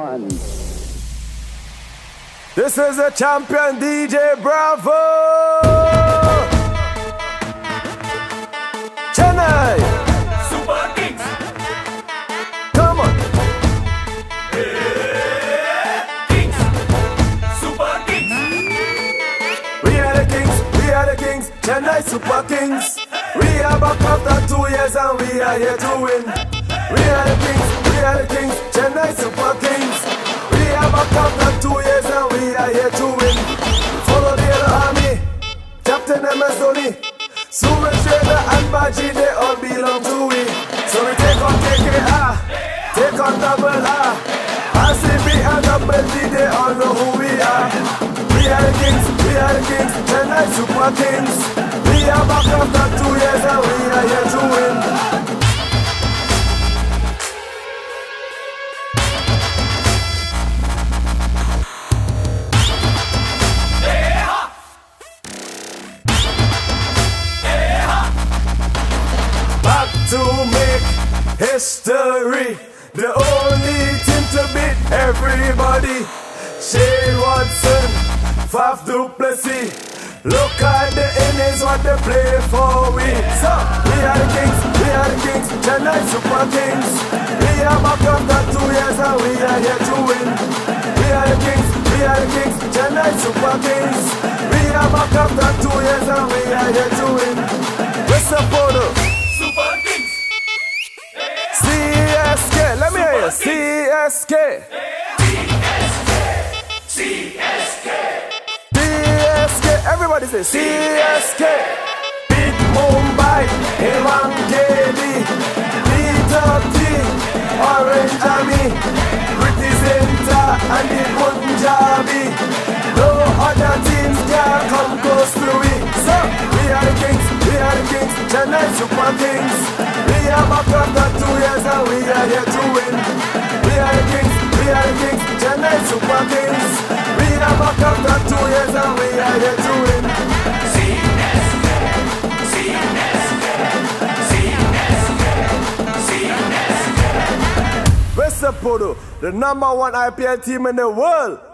one. This is a champion DJ Bravo! Chennai! Super Kings! Come on! Hey, Kings! Super Kings! We are the Kings, we are the Kings, Chennai Super Kings. We are back after 2 years and we are here to win. We are the Kings, we are the Kings, Chennai Super Kings. We are back after 2 years and we are here to win. Follow the yellow army, Captain MS Dhoni, Suraj Reda and Baji, they all belong to we. So we take on KKR, take on Double R, RCB and Double D, they all know who we are. We are the Kings, we are the Kings, Chennai Super Kings. We are back after 2 years and we are here to win. To make history, the only team to beat everybody. Shane Watson, Faf du Plessis. Look at the innings, what they play for we. So, we are the Kings, we are the Kings, Chennai Super Kings. We are back after 2 years and we are here to win. We are the Kings, we are the Kings, Chennai Super Kings. We are back after 2 years and we are here to win. What's up, Bodo? Super Kings! CSK, let me hear you. CSK. CSK! CSK, everybody say CSK. Beat Mumbai, Evangeli, P30, Orange Army, British Inter and the Punjabi. No other teams can come close to we. So, we are the Kings, we are the Kings, Chennai Super Kings. We are back after 2 years and we are here to win. We are the Kings, we are the Kings, Chennai Super Kings. We are back after 2 years and we are here to win. CSK! West Podo, the #1 IPL team in the world.